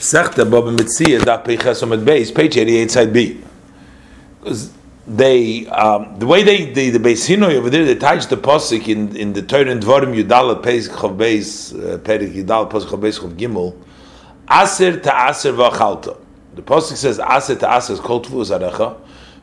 Sechta Baba Mitzia Daf Peiches Omid Beis, page 88, side B. Because they, the way the Beis Hinoi over there, they touch the posik in the Torah and Dvarim Yudalat Pesach Chav Beis, Perik Yudalat Pesach Chav Beis Chav Gimel, Aser ta'aser v'achalta. The posik says Aser ta'aser is called Tvu Zarecha.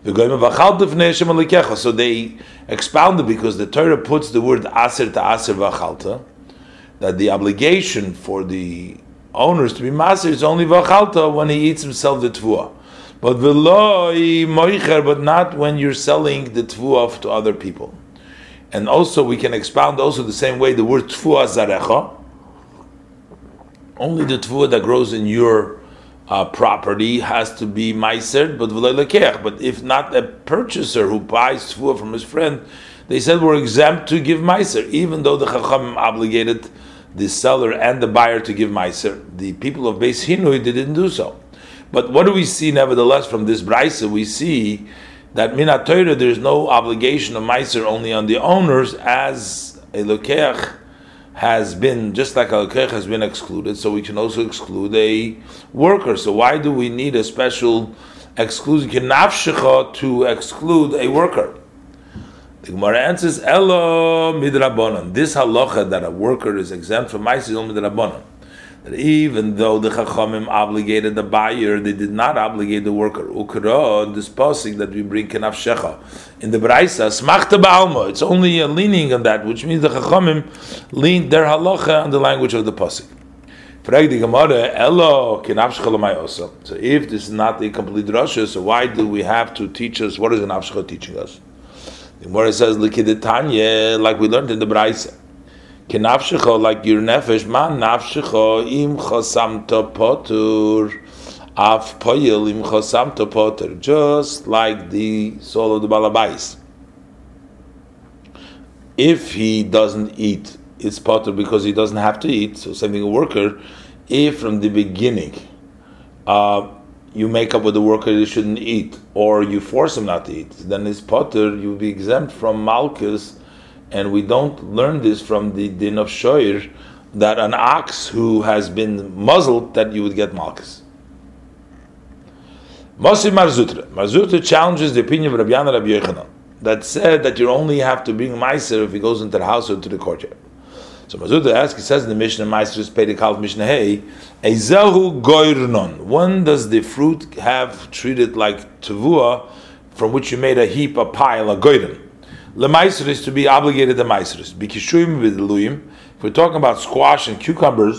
So they expounded because the Torah puts the word Aser ta'aser v'achalta, that the obligation for the owners to be master is only v'achalta when he eats himself the Tvua. But v'loi moicher, but not when you're selling the Tvua to other people. And also we can expound also the same way the word Tvua Zarecha, only the Tvua that grows in your property has to be meiser, but v'lo lekech. But if not a purchaser who buys tefua from his friend, they said we're exempt to give meiser, even though the Chachamim obligated the seller and the buyer to give meiser. The people of Beis Hinui, they didn't do so. But what do we see nevertheless from this brayso? We see that min haTorah there is no obligation of meiser, only on the owners, as a lekech has been, just like al-kech has been excluded, so we can also exclude a worker. So why do we need a special exclusion to exclude a worker? The Gemara answers, Elo midrabanan. This halacha that a worker is exempt from ma'aser is only midrabanan. That even though the Chachamim obligated the buyer, they did not obligate the worker. Ukra, this pasuk that we bring kenafshecha in the Braisa, smachta ba'alma. It's only a leaning on that, which means the Chachamim leaned their halacha on the language of the pasuk. So if this is not a complete drasha, so why do we have to teach us? What is an nafshecha teaching us? The Gemara says, "Likidetanya," like we learned in the Braisa. Kenafshecha, like your nefesh, man nafshecha im chasamta potur, af poyel im chasamta potur, just like the soul of the balabais. If he doesn't eat, it's potur because he doesn't have to eat. So same thing a worker. If from the beginning you make up with the worker he shouldn't eat, or you force him not to eat, then it's potur. You'll be exempt from malchus. And we don't learn this from the din of shoir, that an ox who has been muzzled, that you would get malchus. Mosi Marzutra. Marzutra challenges the opinion of Rabbi Yana Rabbi Yochanan, that said that you only have to bring meiser if he goes into the house or to the courtyard. So Marzutra asks, he says in the Mishnah, meiser is paid kalf Mishnah Hey, Eizahu goyrnon. When does the fruit have treated like tevua, from which you made a heap, a pile, a goyron? Lemaiser is to be obligated to meiseris. Bikishuyim with luyim. If we're talking about squash and cucumbers,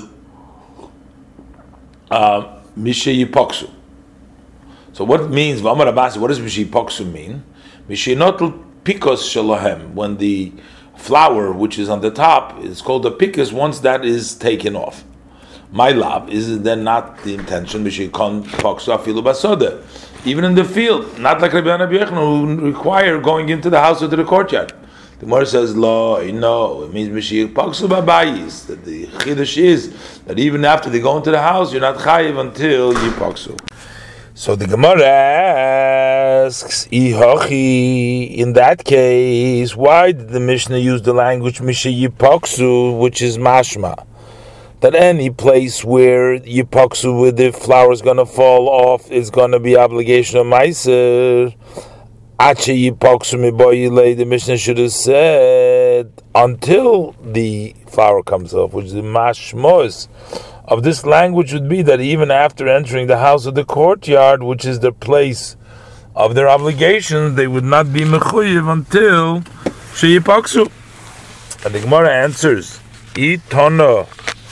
mishe yipoksu. So what it means? V'amar Abasi, what does mishe yipoksu mean? Mishe notel pikos shalohem. When the flour which is on the top is called a pikos, once that is taken off. My love, is it then not the intention? Mishe kon poksu afilu basoda. Even in the field, not like Rabbi Yochanan who require going into the house or to the courtyard. The Gemara says, "Lo, no." It means Mashiach Paksu Babayis. That the chiddush is that even after they go into the house, you're not chayiv until you paksu. So the Gemara asks, "Ihochi." In that case, why did the Mishnah use the language Mashiach Paksu, which is mashma? That any place where yipaksu, where the flour is going to fall off, is going to be obligation of meiser. Ache yipaksu miboyile, the Mishnah should have said, until the flour comes off, which is the mashmos of this language would be that even after entering the house of the courtyard, which is the place of their obligations, they would not be mechuyev until sheyipaksu. And the Gemara answers, Itono.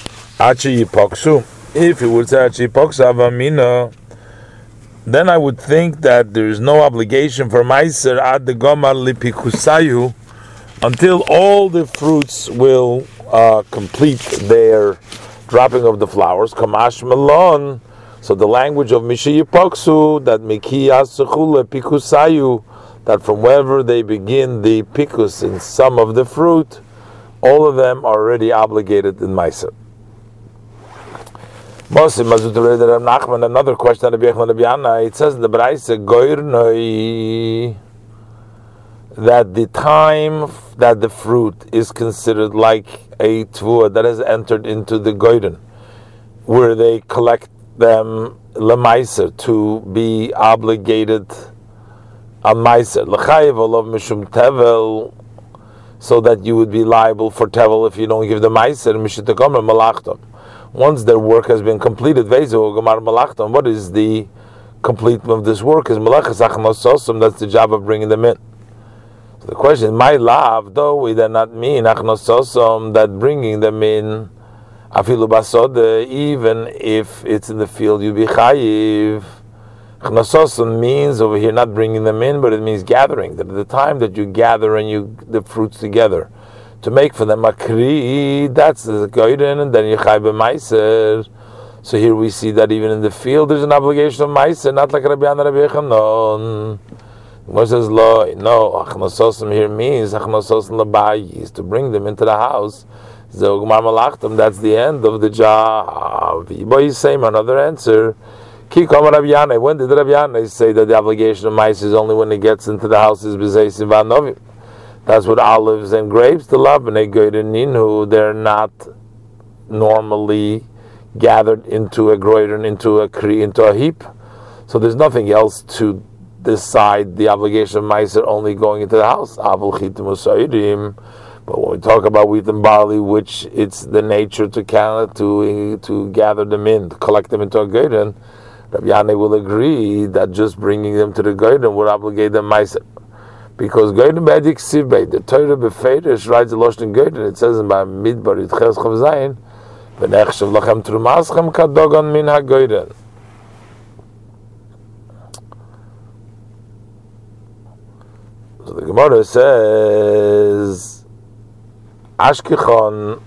If it would say avamina, then I would think that there is no obligation for meiser ad the gomar lipikusayu until all the fruits will complete their dropping of the flowers. Kamash melon. So the language of Misha Yipoksu, that Miki Yasachule Pikusayu, that from wherever they begin the pikus in some of the fruit, all of them are already obligated in meiser. Another question, it says in the Braisa, that the time that the fruit is considered like a tvua that has entered into the goyden, where they collect them lemaiser, to be obligated on maiser l'chayev olav mishum tevel, so that you would be liable for tevel if you don't give the maiser mishitakomer malachtom. Once their work has been completed, vezu gamar malachtom. What is the completion of this work? Is malachas achnososim. That's the job of bringing them in. So the question is, my love, though we do not mean achnososim, that bringing them in afilu basode, even if it's in the field, you be chayiv. Achnososim means over here not bringing them in, but it means gathering. That at the time that you gather and the fruits together to make for them a kri, that's the goyden, and then you chay b'maiser. So here we see that even in the field there's an obligation of maiser, not like Rabbi Yana Rabbi Yechanon. Gemara says no. Achnososim here means achnososim l'bayi, is to bring them into the house. Zogmar malachtam, that's the end of the job. Yiboy same another answer. Ki kama Rabbi Yana. When did Rabbi Yana say that the obligation of maiser is only when it gets into the house? Is b'zeisim v'anovim. That's what olives and grapes, the labnei goyden ninu, they're not normally gathered into a goyden, into a kri, into a heap. So there's nothing else to decide the obligation of maiser only going into the house. But when we talk about wheat and barley, which it's the nature to gather them in, to collect them into a goyden, Rabbi Yanai will agree that just bringing them to the goyden would obligate them maiser. Because Goyden B'edik Sivbei, the Torah B'feidish writes the Lashon Goyden. It says in Midbar Yitches Chav Zayin, V'nechshav lachem trumaschem kadogon min ha-Goyden. So the Gemara says, Ashkechon,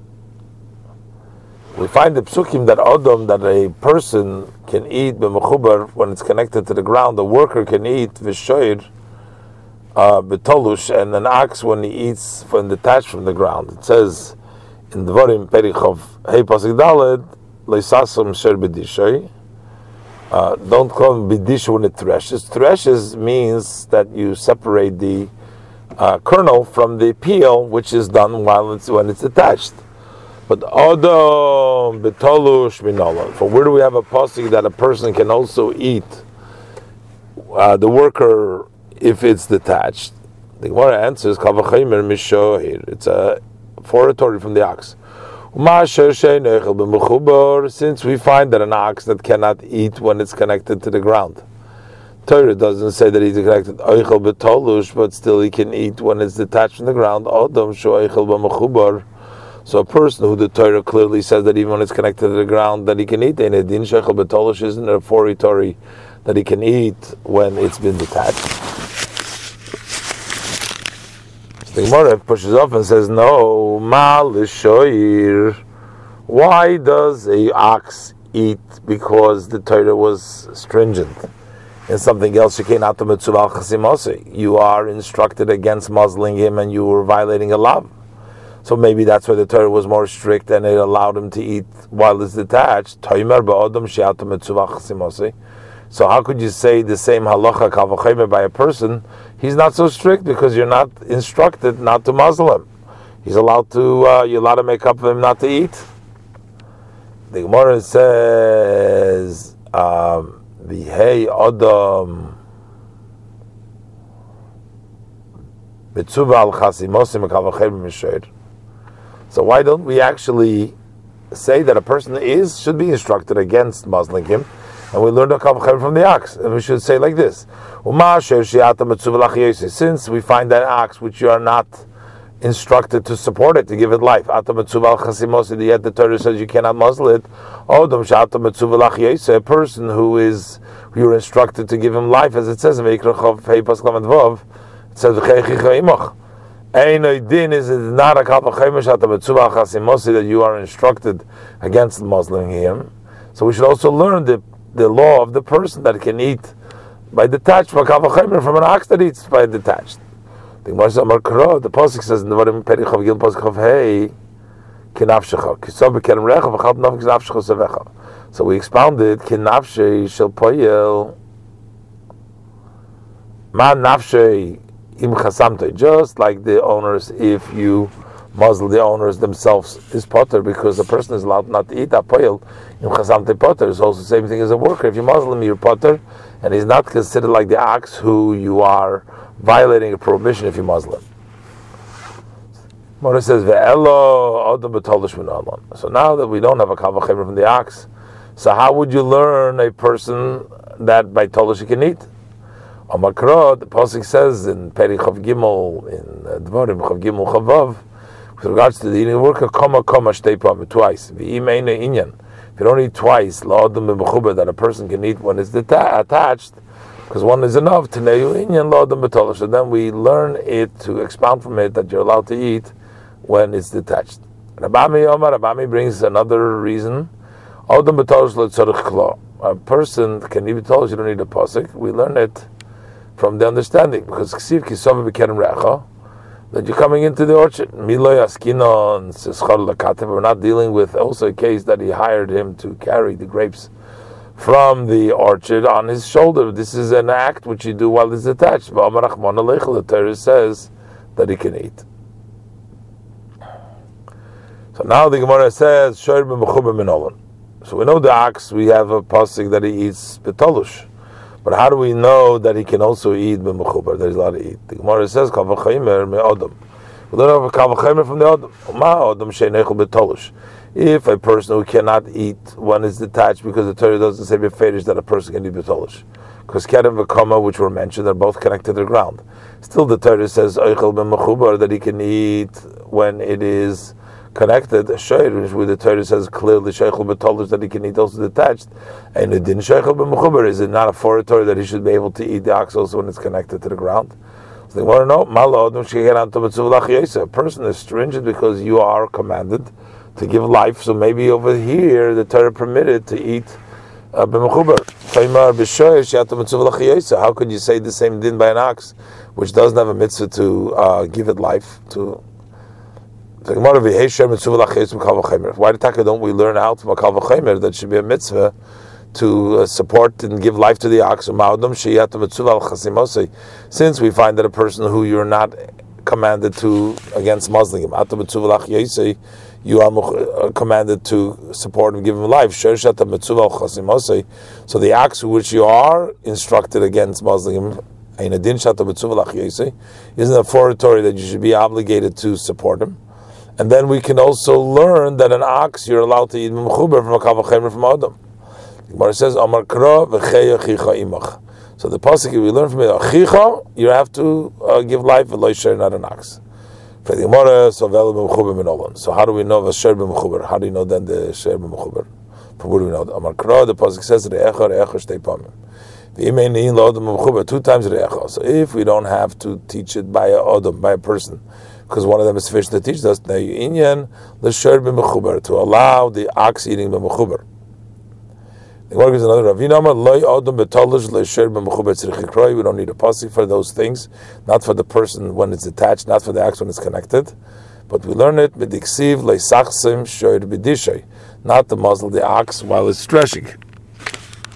we find the psukim that Odom, that a person can eat b'mechubar when it's connected to the ground, the worker can eat v'shoir, betolush, and an ox when he eats when detached from the ground. It says in Dvarim Perichov Hey Pasuk Daled Leisasim Sher B'dishay. Don't call him b'dish when it threshes. Threshes means that you separate the kernel from the peel, which is done when it's attached. But Odom Betolush Minola. For where do we have a pasuk that a person can also eat the worker if it's detached? The Gemara answers, Kavachimer Mishohir. It's a foratory from the ox. Since we find that an ox that cannot eat when it's connected to the ground, Torah doesn't say that he's connected Eichel Betolush, but still he can eat when it's detached from the ground. So a person who the Torah clearly says that even when it's connected to the ground that he can eat, and Din Sheichel Betolush isn't a foratory that he can eat when it's been detached. The Gemara pushes off and says, no, mal lishoir. Why does a ox eat? Because the Torah was stringent. And something else, you are instructed against muzzling him and you were violating a law. So maybe that's why the Torah was more strict and it allowed him to eat while it's detached. So how could you say the same halacha kavachaymer by a person? He's not so strict because you're not instructed not to muzzle him. He's allowed to. You're allowed to make up for him not to eat. The Gemara says, "V'hei adam mitzuva al chasimosim kavachaymer misher." So why don't we actually say that a person should be instructed against muzzling him? And we learned a kavachem from the ox, and we should say like this: since we find that ox which you are not instructed to support it, to give it life, yet the Torah says you cannot muzzle it. A person who you're instructed to give him life, as it says in Vayikra Chav, it says din is not a kavachem that you are instructed against muzzling him. So we should also learn the law of the person that can eat by detached from an ox that eats by detached. The pasuk says in the Dvarim Perichov Gil pasuk of Hey kinafshecha kisob ken rechav v'chal nafik nafshecha sevecha. So we expounded kinafshei shel poyel ma nafshei im chasamtoi. Just like the owners, if you muzzle the owners themselves is potter, because the person is allowed not to eat apoil in chazamte potter. It's also the same thing as a worker. If you muzzle him, you're potter, and he's not considered like the ox who you are violating a prohibition if you muzzle him. Mora says, "Ve'elo adam b'tolish min alon." So now that we don't have a kal v'chemer from the ox, so how would you learn a person that by tolish you can eat? Amakra, the pasuk says in Peri Chav Gimel, in Dvarim Chav Gimel Chavav, with regards to the eating worker, koma shtei pam, twice. V'im eina inyan. If you don't eat twice, la'adam b'mechuber, that a person can eat when it's attached, because one is enough to neyu inyan la'adam b'tolish. So then we learn it to expound from it that you're allowed to eat when it's detached. Rabami brings another reason. Adam b'tolish le'tzorich klo. A person can eat b'tolish, you don't need a pasuk. We learn it from the understanding, because ksiv kisov b'kerem recha, that you're coming into the orchard. Miloy askinon seschar lakatev. We're not dealing with also a case that he hired him to carry the grapes from the orchard on his shoulder. This is an act which you do while it's attached. The Torah says that he can eat. So now the Gemara says, so we know the ox, we have a pasuk that he eats betolush. But how do we know that he can also eat b'mechubar, that he's allowed to eat? The Gemara says, kal v'chaymer me'odam. We don't have a kal v'chaymer from the odam. Ma odam she'neichel betolush. If a person who cannot eat when it's detached, because the Torah doesn't say beferish that a person can eat betolush, because kerem v'kama, which were mentioned, are both connected to the ground. Still, the Torah says oichel b'mechubar, that he can eat when it is connected. Shayr, where the Torah says clearly sheichel betolish, that he can eat also detached, and it didn't sheichel b'mechuber. Is it not a foratory that he should be able to eat the ox also when it's connected to the ground? So they want to know, a person is stringent because you are commanded to give life. So maybe over here the Torah permitted to eat b'mechuber. How could you say the same din by an ox, which doesn't have a mitzvah to give it life? Why don't we learn out from a kal v'chemer that should be a mitzvah to support and give life to the ox? Since we find that a person who you're not commanded to against muzzling him, you are commanded to support and give him life. So the ox which you are instructed against muzzling him isn't a foratory that you should be obligated to support him. And then we can also learn that an ox you're allowed to eat b'mechuber from a kal v'chemer from Adam. The Gemara says, Amar kra v'cheya chicha imach. So the pasuk we learn from it, chicha, you have to give life, v'lo yisher, not an ox. For the Gemara, so v'el b'mechuber min olam. So how do we know v'sher b'mechuber? How do you know then the sher b'mechuber? From where do we know? Amar kra, the pasuk says, re'echa shtei pamim. V'imei ne'in la'odam b'mechuber, 2 times re'echa. So if we don't have to teach it by a odam, by a person, because one of them is sufficient to teach us, to allow the ox eating b'mechuber. The Gemara gives another Rav Yinamar, we don't need a pasuk for those things, not for the person when it's attached, not for the ox when it's connected, but we learn it, not to muzzle the ox while it's stretching.